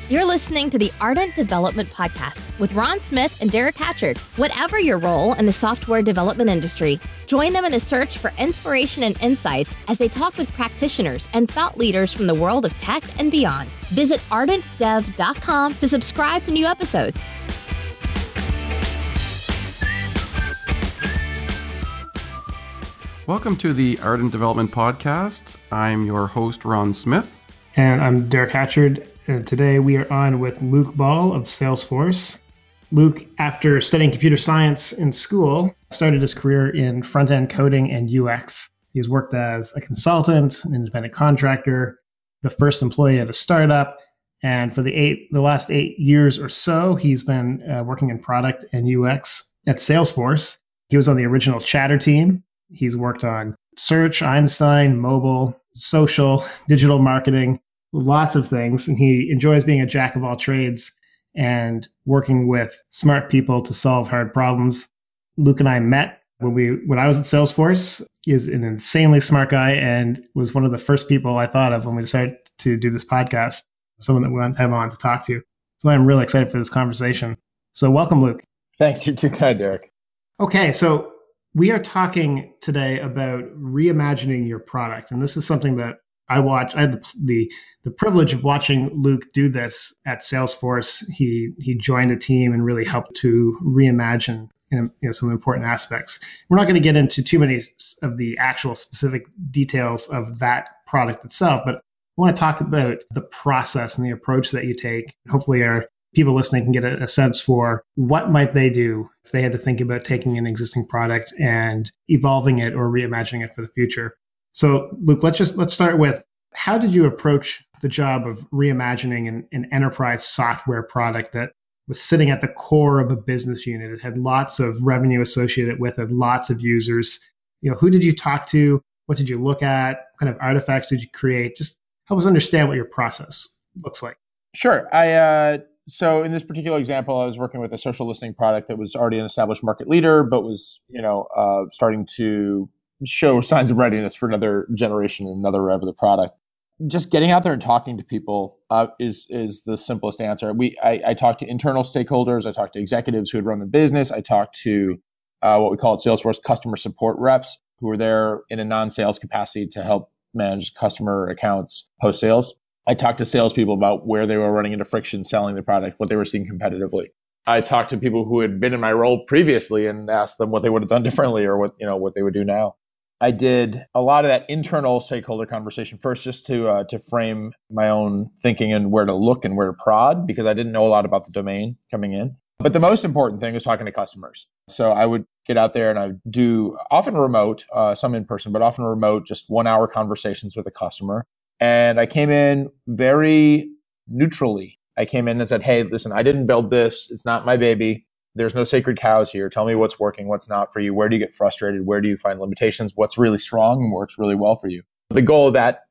You're listening to the Ardent Development Podcast with Ron Smith and Derek Hatchard. Whatever your role in the software development industry, join them in a search for inspiration and insights as they talk with practitioners and thought leaders from the world of tech and beyond. Visit ardentdev.com to subscribe to new episodes. Welcome to the Ardent Development Podcast. I'm your host, Ron Smith. And I'm Derek Hatchard. And today we are on with Luke Ball of Salesforce. Luke, after studying computer science in school, started his career in front-end coding and UX. He's worked as a consultant, an independent contractor, the first employee at a startup, and for the last 8 years or so, he's been working in product and UX at Salesforce. He was on the original Chatter team. He's worked on search, Einstein, mobile, social, digital marketing, lots of things. And he enjoys being a jack of all trades and working with smart people to solve hard problems. Luke and I met when I was at Salesforce. He is an insanely smart guy and was one of the first people I thought of when we decided to do this podcast, someone that we want to have on to talk to. So I'm really excited for this conversation. So welcome, Luke. Thanks. You're too kind, Derek. Okay, so we are talking today about reimagining your product. And this is something that I had the privilege of watching Luke do this at Salesforce. He joined a team and really helped to reimagine some important aspects. We're not going to get into too many of the actual specific details of that product itself, but I want to talk about the process and the approach that you take. Hopefully our people listening can get a sense for what might they do if they had to think about taking an existing product and evolving it or reimagining it for the future. So Luke, let's start with, how did you approach the job of reimagining an enterprise software product that was sitting at the core of a business unit? It had lots of revenue associated with it, lots of users. Who did you talk to? What did you look at? What kind of artifacts did you create? Just help us understand what your process looks like. Sure. So in this particular example, I was working with a social listening product that was already an established market leader, but was, starting to show signs of readiness for another generation, another rev of the product. Just getting out there and talking to people is the simplest answer. I talked to internal stakeholders. I talked to executives who had run the business. I talked to what we call at Salesforce customer support reps who were there in a non-sales capacity to help manage customer accounts post-sales. I talked to salespeople about where they were running into friction selling the product, what they were seeing competitively. I talked to people who had been in my role previously and asked them what they would have done differently or what they would do now. I did a lot of that internal stakeholder conversation first, just to frame my own thinking and where to look and where to prod, because I didn't know a lot about the domain coming in. But the most important thing was talking to customers. So I would get out there and I would do often remote, some in person, but often remote, just 1 hour conversations with a customer. And I came in very neutrally. I came in and said, hey, listen, I didn't build this. It's not my baby. There's no sacred cows here. Tell me what's working, what's not for you. Where do you get frustrated? Where do you find limitations? What's really strong and works really well for you? The goal of that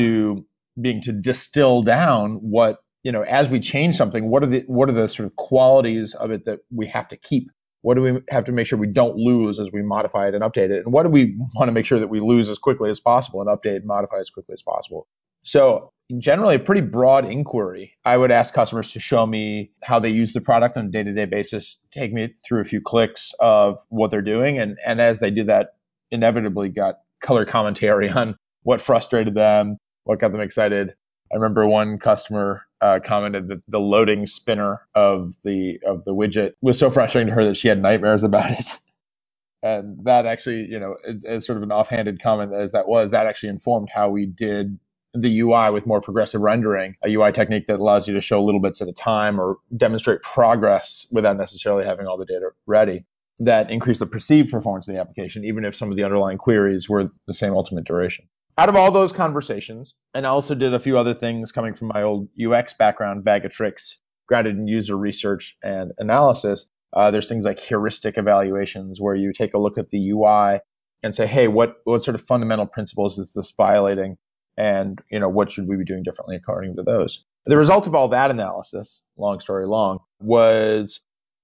being to distill down what, as we change something, what are the sort of qualities of it that we have to keep? What do we have to make sure we don't lose as we modify it and update it? And what do we want to make sure that we lose as quickly as possible and update and modify as quickly as possible? So generally a pretty broad inquiry. I would ask customers to show me how they use the product on a day-to-day basis, take me through a few clicks of what they're doing. And as they did that, inevitably got color commentary on what frustrated them, what got them excited. I remember one customer commented that the loading spinner of the widget was so frustrating to her that she had nightmares about it. And that actually, as sort of an offhanded comment as that was, that actually informed how we did the UI with more progressive rendering, a UI technique that allows you to show little bits at a time or demonstrate progress without necessarily having all the data ready. That increased the perceived performance of the application, even if some of the underlying queries were the same ultimate duration. Out of all those conversations, and I also did a few other things coming from my old UX background, bag of tricks, grounded in user research and analysis. There's things like heuristic evaluations where you take a look at the UI and say, hey, what sort of fundamental principles is this violating? And, what should we be doing differently according to those? The result of all that analysis, long story long, was,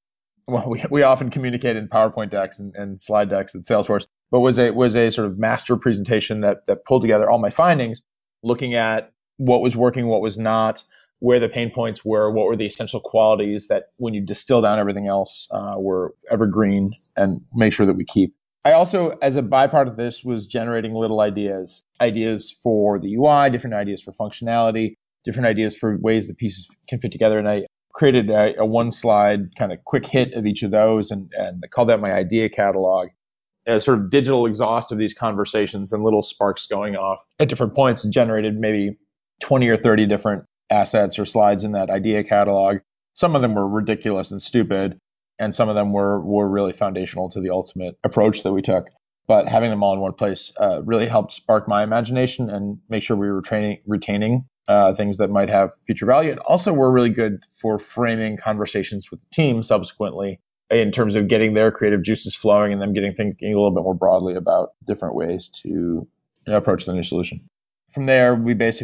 we often communicate in PowerPoint decks and slide decks at Salesforce, but was a sort of master presentation that pulled together all my findings, looking at what was working, what was not, where the pain points were, what were the essential qualities that when you distill down everything else were evergreen, and make sure that we keep. I also, as a byproduct of this, was generating little ideas for the UI, different ideas for functionality, different ideas for ways that pieces can fit together. And I created a one slide kind of quick hit of each of those, and I called that my idea catalog. A sort of digital exhaust of these conversations and little sparks going off at different points, generated maybe 20 or 30 different assets or slides in that idea catalog. Some of them were ridiculous and stupid, and some of them were really foundational to the ultimate approach that we took. But having them all in one place really helped spark my imagination and make sure we were retaining things that might have future value. And also were really good for framing conversations with the team subsequently, in terms of getting their creative juices flowing and them thinking a little bit more broadly about different ways to approach the new solution. From there,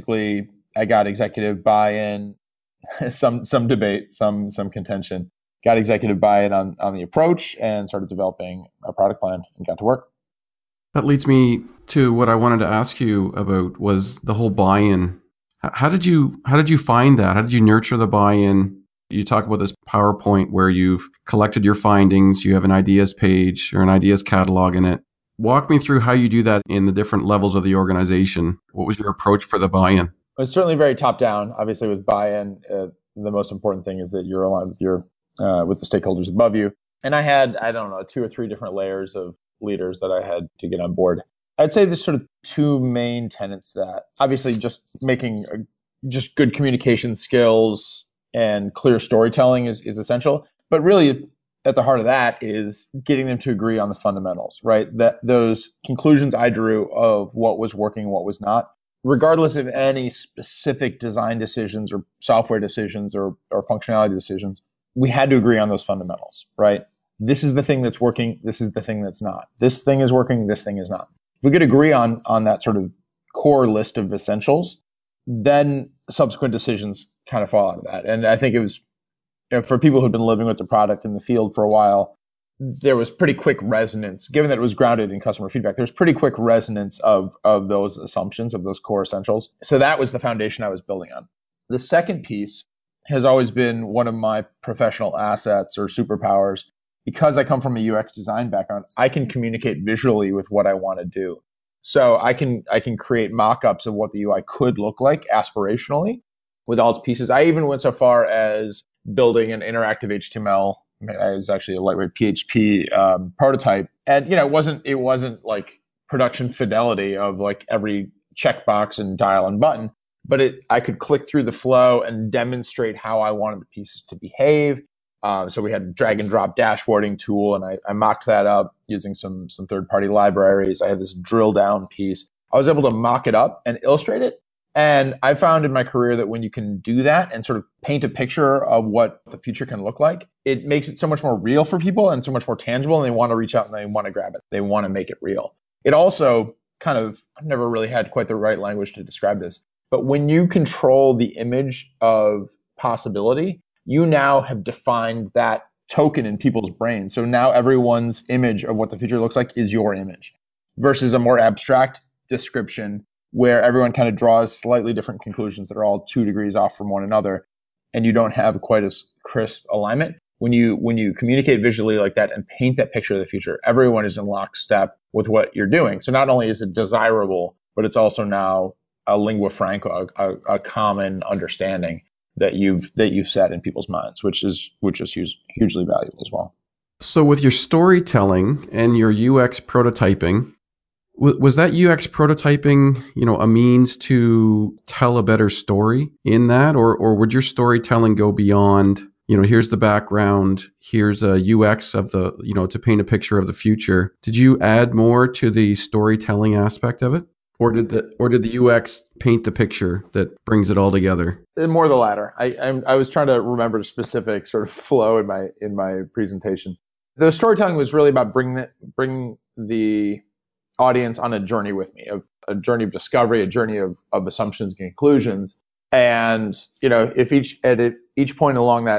I got executive buy-in, some debate, some contention, got executive buy-in on the approach, and started developing a product plan and got to work. That leads me to what I wanted to ask you about, was the whole buy-in. How did you find that? How did you nurture the buy-in? You talk about this PowerPoint where you've collected your findings, you have an ideas page or an ideas catalog in it. Walk me through how you do that in the different levels of the organization. What was your approach for the buy-in? It's certainly very top-down. Obviously, with buy-in, the most important thing is that you're aligned with the stakeholders above you. And I had, 2 or 3 different layers of leaders that I had to get on board. I'd say there's sort of 2 main tenets to that. Obviously, just making just good communication skills and clear storytelling is essential. But really, at the heart of that is getting them to agree on the fundamentals, right? That those conclusions I drew of what was working, what was not, regardless of any specific design decisions or software decisions or functionality decisions, we had to agree on those fundamentals, right? This is the thing that's working. This is the thing that's not. This thing is working. This thing is not. If we could agree on that sort of core list of essentials, then subsequent decisions kind of fall out of that. And I think it was, for people who've been living with the product in the field for a while, there was pretty quick resonance, given that it was grounded in customer feedback. There was pretty quick resonance of those assumptions, of those core essentials. So that was the foundation I was building on. The second piece has always been one of my professional assets or superpowers. Because I come from a UX design background, I can communicate visually with what I want to do. So I can create mock-ups of what the UI could look like aspirationally with all its pieces. I even went so far as building an interactive HTML. It was actually a lightweight PHP prototype, and it wasn't like production fidelity of like every checkbox and dial and button, but I could click through the flow and demonstrate how I wanted the pieces to behave. So we had a drag and drop dashboarding tool, and I mocked that up using some third-party libraries. I had this drill down piece. I was able to mock it up and illustrate it. And I found in my career that when you can do that and sort of paint a picture of what the future can look like, it makes it so much more real for people and so much more tangible, and they want to reach out and they want to grab it. They want to make it real. It also kind of, I've never really had quite the right language to describe this, but when you control the image of possibility, you now have defined that token in people's brains. So now everyone's image of what the future looks like is your image versus a more abstract description where everyone kind of draws slightly different conclusions that are all 2 degrees off from one another, and you don't have quite as crisp alignment. When you communicate visually like that and paint that picture of the future, everyone is in lockstep with what you're doing. So not only is it desirable, but it's also now a lingua franca, a common understanding that you've set in people's minds, which is hugely valuable as well. So with your storytelling and your UX prototyping, was that UX prototyping, a means to tell a better story in that, or would your storytelling go beyond, here's the background, here's a UX of the, to paint a picture of the future? Did you add more to the storytelling aspect of it? Or did the UX paint the picture that brings it all together? More the latter. I was trying to remember the specific sort of flow in my presentation. The storytelling was really about bring the audience on a journey with me, a journey of discovery, a journey of assumptions and conclusions. And if at each point along that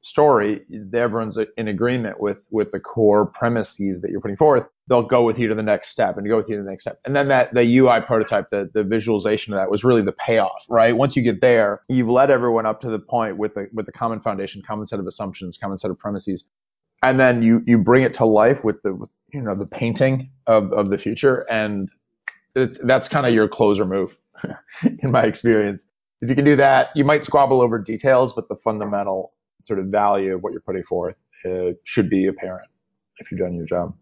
story, everyone's in agreement with the core premises that you're putting forth, they'll go with you to the next step and go with you to the next step. And then the UI prototype, the visualization of that was really the payoff, right? Once you get there, you've led everyone up to the point with the common foundation, common set of assumptions, common set of premises. And then you bring it to life with the painting of the future. And that's kind of your closer move in my experience. If you can do that, you might squabble over details, but the fundamental sort of value of what you're putting forth should be apparent if you've done your job.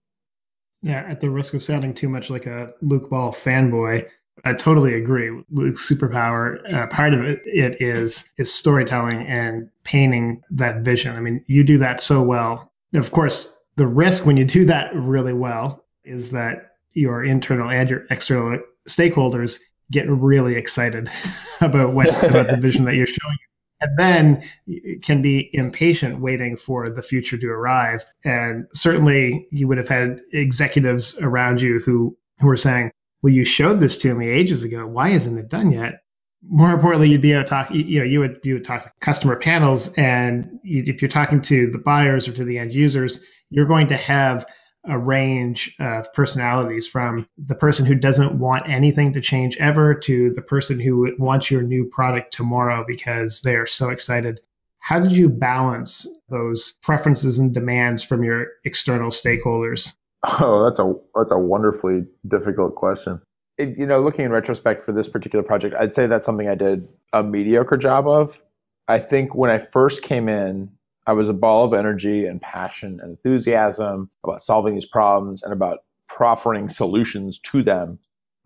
Yeah, at the risk of sounding too much like a Luke Ball fanboy, I totally agree. Luke's superpower, part of it is storytelling and painting that vision. I mean, you do that so well. Of course, the risk when you do that really well is that your internal and your external stakeholders get really excited about the vision that you're showing. And then you can be impatient waiting for the future to arrive. And certainly you would have had executives around you who were saying, well, you showed this to me ages ago. Why isn't it done yet? More importantly, you'd be able to talk, you would talk to customer panels. And if you're talking to the buyers or to the end users, you're going to have a range of personalities, from the person who doesn't want anything to change ever to the person who wants your new product tomorrow because they are so excited. How did you balance those preferences and demands from your external stakeholders? Oh, that's a wonderfully difficult question. Looking in retrospect for this particular project, I'd say that's something I did a mediocre job of. I think when I first came in, I was a ball of energy and passion and enthusiasm about solving these problems and about proffering solutions to them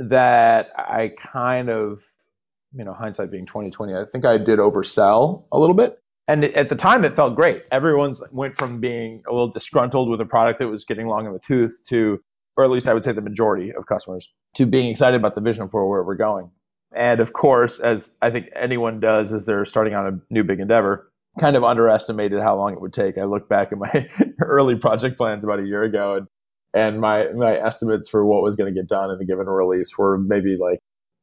that I kind of, hindsight being 2020, I think I did oversell a little bit. And at the time, it felt great. Everyone's went from being a little disgruntled with a product that was getting long in the tooth to, or at least I would say the majority of customers, to being excited about the vision for where we're going. And of course, as I think anyone does as they're starting on a new big endeavor, kind of underestimated how long it would take. I look back at my early project plans about a year ago, and my estimates for what was going to get done in a given release were maybe like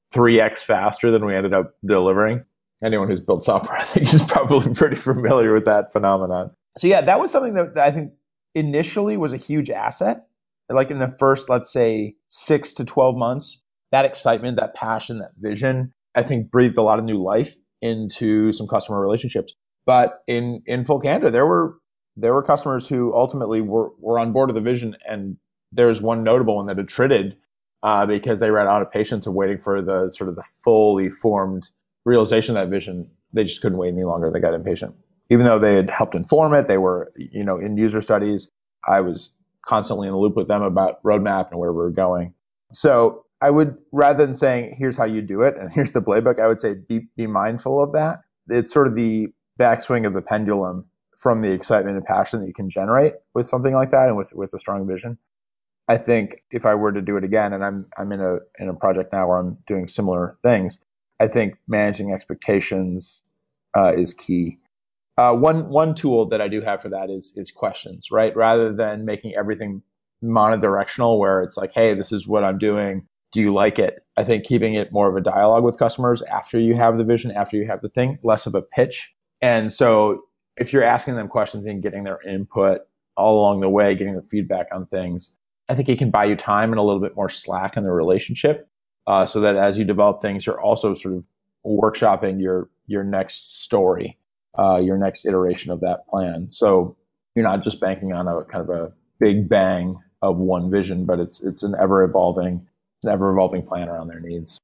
3x faster than we ended up delivering. Anyone who's built software, I think, is probably pretty familiar with that phenomenon. So yeah, that was something that I think initially was a huge asset. Like in the first, let's say, 6 to 12 months, that excitement, that passion, that vision, I think breathed a lot of new life into some customer relationships. But in full candor, there were customers who ultimately were on board with the vision, and there's one notable one that attrited because they ran out of patience of waiting for the sort of the fully formed realization of that vision. They just couldn't wait any longer. They got impatient, even though they had helped inform it. They were, in user studies. I was constantly in the loop with them about roadmap and where we were going. So I would, rather than saying here's how you do it and here's the playbook, I would say be mindful of that. It's sort of the backswing of the pendulum from the excitement and passion that you can generate with something like that and with a strong vision. I think if I were to do it again, and I'm in a project now where I'm doing similar things, I think managing expectations is key. One tool that I do have for that is questions, right? Rather than making everything monodirectional where it's like, hey, this is what I'm doing. Do you like it? I think keeping it more of a dialogue with customers after you have the vision, after you have the thing, less of a pitch. And so if you're asking them questions and getting their input all along the way, getting their feedback on things, I think it can buy you time and a little bit more slack in the relationship so that as you develop things, you're also sort of workshopping your next story, your next iteration of that plan. So you're not just banking on a kind of a big bang of one vision, but it's an ever-evolving plan around their needs.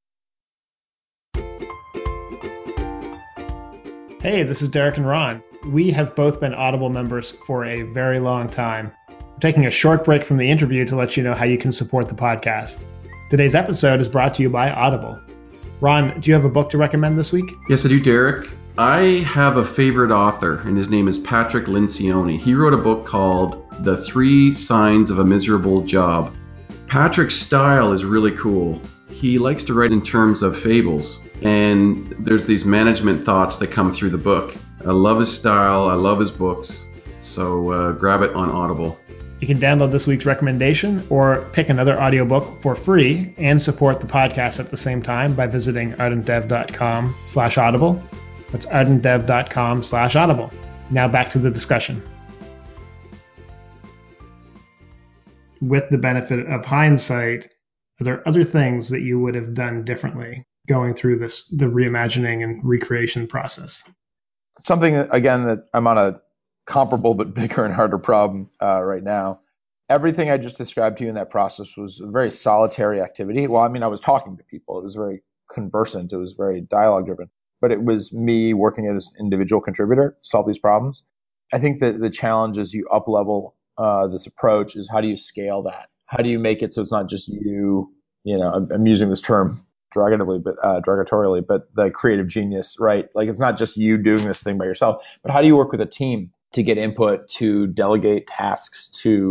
Hey, this is Derek and Ron. We have both been Audible members for a very long time. We're taking a short break from the interview to let you know how you can support the podcast. Today's episode is brought to you by Audible. Ron, do you have a book to recommend this week? Yes, I do, Derek. I have a favorite author, and his name is Patrick Lencioni. He wrote a book called The 3 Signs of a Miserable Job. Patrick's style is really cool. He likes to write in terms of fables, and there's these management thoughts that come through the book. I love his style. I love his books. So grab it on Audible. You can download this week's recommendation or pick another audiobook for free and support the podcast at the same time by visiting ardentdev.com/audible. That's ardentdev.com/audible. Now back to the discussion. With the benefit of hindsight, are there other things that you would have done differently going through the reimagining and recreation process? Something, again, that I'm on a comparable but bigger and harder problem right now. Everything I just described to you in that process was a very solitary activity. Well, I mean, I was talking to people. It was very conversant. It was very dialogue driven. But it was me working as an individual contributor to solve these problems. I think that the challenge as you up-level this approach is, how do you scale that? How do you make it so it's not just you, I'm using this term derogatorily, but the creative genius, right? Like, it's not just you doing this thing by yourself, but how do you work with a team to get input, to delegate tasks,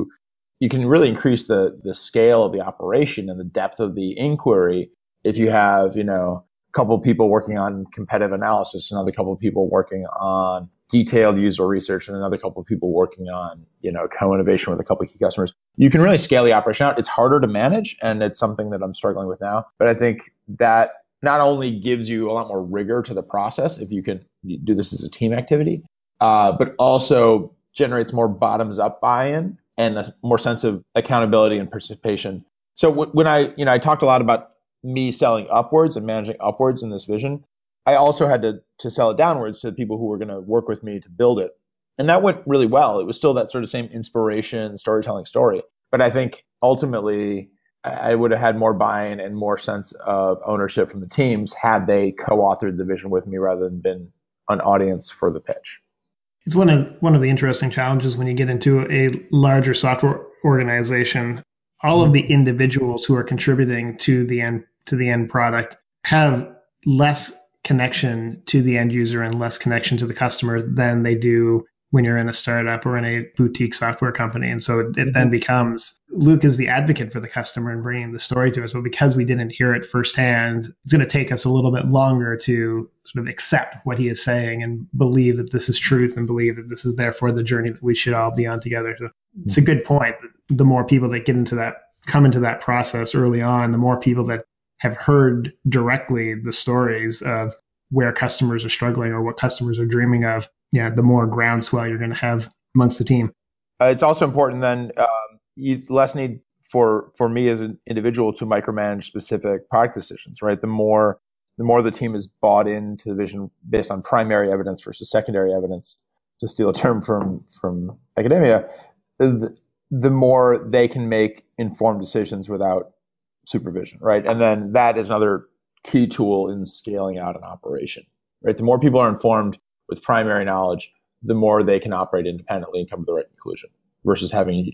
you can really increase the scale of the operation and the depth of the inquiry if you have, a couple of people working on competitive analysis, another couple of people working on detailed user research, and another couple of people working on, co-innovation with a couple of key customers. You can really scale the operation out. It's harder to manage, and it's something that I'm struggling with now. But I think that not only gives you a lot more rigor to the process if you can do this as a team activity, but also generates more bottoms-up buy-in and a more sense of accountability and participation. So when I talked a lot about me selling upwards and managing upwards in this vision, I also had to sell it downwards to the people who were going to work with me to build it. And that went really well. It was still that sort of same inspiration, storytelling story. But I think ultimately I would have had more buy-in and more sense of ownership from the teams had they co-authored the vision with me rather than been an audience for the pitch. It's one of the interesting challenges when you get into a larger software organization. All of the individuals who are contributing to the end product have less connection to the end user and less connection to the customer than they do when you're in a startup or in a boutique software company. And so it then becomes, Luke is the advocate for the customer and bringing the story to us. But because we didn't hear it firsthand, it's going to take us a little bit longer to sort of accept what he is saying and believe that this is truth and believe that this is therefore the journey that we should all be on together. So it's a good point. The more people that come into that process early on, the more people that have heard directly the stories of where customers are struggling or what customers are dreaming of, the more groundswell you're going to have amongst the team. It's also important then, less need for me as an individual to micromanage specific product decisions, right? The more the team is bought into the vision based on primary evidence versus secondary evidence, to steal a term from academia, the more they can make informed decisions without supervision, right? And then that is another key tool in scaling out an operation, right? The more people are informed with primary knowledge, the more they can operate independently and come to the right conclusion versus having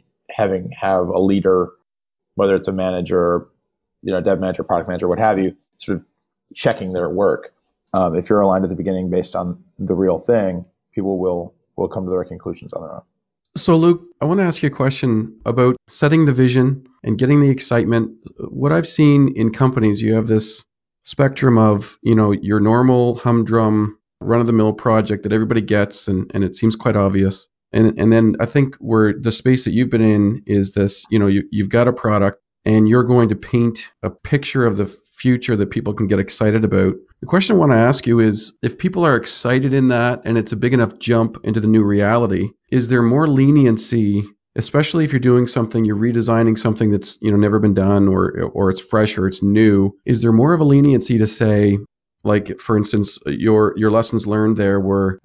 a leader, whether it's a manager, dev manager, product manager, what have you, sort of checking their work. If you're aligned at the beginning based on the real thing, people will come to the right conclusions on their own. So Luke, I want to ask you a question about setting the vision and getting the excitement. What I've seen in companies, you have this spectrum of, your normal humdrum run-of-the-mill project that everybody gets and it seems quite obvious. And then I think where the space that you've been in is this, you've got a product and you're going to paint a picture of the future that people can get excited about. The question I want to ask you is, if people are excited in that and it's a big enough jump into the new reality, is there more leniency, especially if you're doing something, you're redesigning something that's never been done or it's fresh or it's new? Is there more of a leniency to say, like, for instance, your lessons learned there were,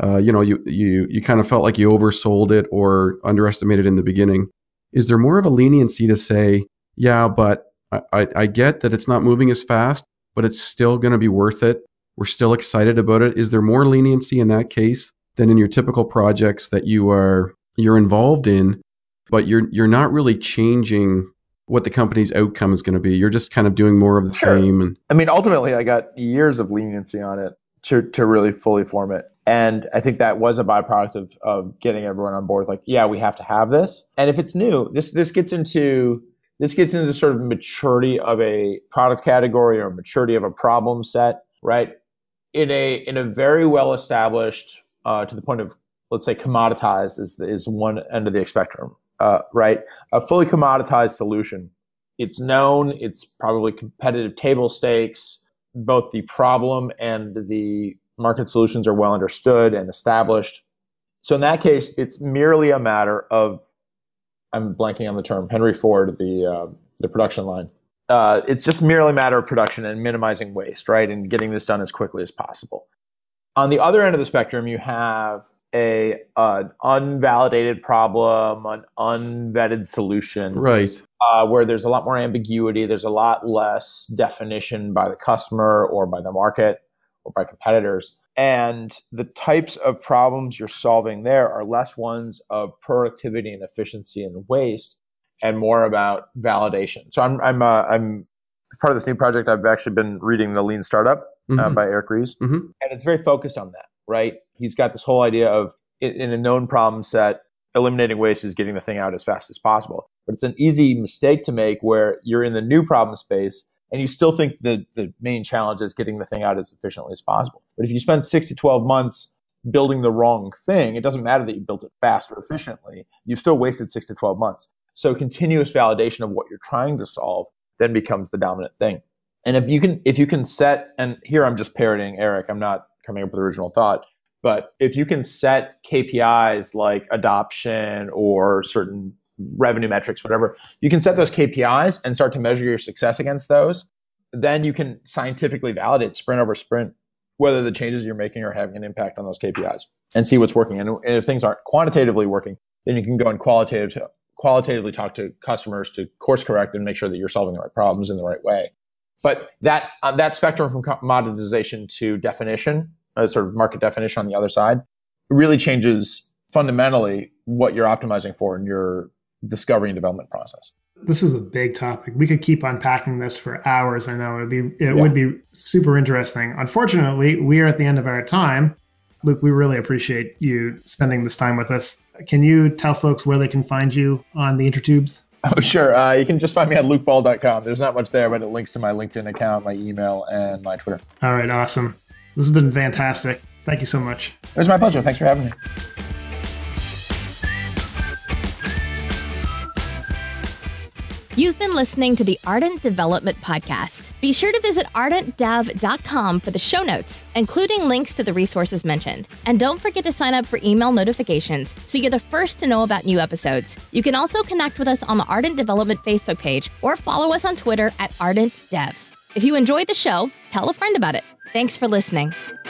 you kind of felt like you oversold it or underestimated in the beginning. Is there more of a leniency to say, yeah, but I get that it's not moving as fast, but it's still going to be worth it. We're still excited about it. Is there more leniency in that case than in your typical projects that you're involved in, but you're not really changing what the company's outcome is going to be? You're just kind of doing more of the same. And I mean, ultimately, I got years of leniency on it to really fully form it. And I think that was a byproduct of getting everyone on board with, like, yeah, we have to have this. And if it's new, this gets into sort of maturity of a product category or maturity of a problem set, right? In a very well established, to the point of, let's say, commoditized is one end of the spectrum, right? A fully commoditized solution. It's known. It's probably competitive table stakes. Both the problem and the market solutions are well understood and established. So in that case, it's merely a matter of, I'm blanking on the term, Henry Ford, the production line. It's just merely a matter of production and minimizing waste, right? And getting this done as quickly as possible. On the other end of the spectrum, you have an unvalidated problem, an unvetted solution. Right. Where there's a lot more ambiguity, there's a lot less definition by the customer or by the market or by competitors. And the types of problems you're solving there are less ones of productivity and efficiency and waste, and more about validation. So I'm part of this new project. I've actually been reading The Lean Startup by Eric Ries, and it's very focused on that. Right? He's got this whole idea of, in a known problem set, eliminating waste is getting the thing out as fast as possible. But it's an easy mistake to make where you're in the new problem space and you still think that the main challenge is getting the thing out as efficiently as possible. But if you spend 6 to 12 months building the wrong thing, it doesn't matter that you built it fast or efficiently. You've still wasted 6 to 12 months. So continuous validation of what you're trying to solve then becomes the dominant thing. And if you can set, and here I'm just parroting Eric, I'm not coming up with original thought, but if you can set KPIs like adoption or certain revenue metrics, whatever, you can set those KPIs and start to measure your success against those. Then you can scientifically validate sprint over sprint whether the changes you're making are having an impact on those KPIs and see what's working. And if things aren't quantitatively working, then you can go and qualitatively talk to customers to course correct and make sure that you're solving the right problems in the right way. But that on that spectrum from commoditization to definition, sort of market definition on the other side, really changes fundamentally what you're optimizing for in your discovery and development process. This is a big topic. We could keep unpacking this for hours. I know it would be super interesting. Unfortunately, we are at the end of our time. Luke, we really appreciate you spending this time with us. Can you tell folks where they can find you on the intertubes? Oh, sure. You can just find me at lukeball.com. There's not much there, but it links to my LinkedIn account, my email, and my Twitter. All right. Awesome. This has been fantastic. Thank you so much. It was my pleasure. Thanks for having me. You've been listening to the Ardent Development Podcast. Be sure to visit ardentdev.com for the show notes, including links to the resources mentioned. And don't forget to sign up for email notifications so you're the first to know about new episodes. You can also connect with us on the Ardent Development Facebook page or follow us on Twitter at ArdentDev. If you enjoyed the show, tell a friend about it. Thanks for listening.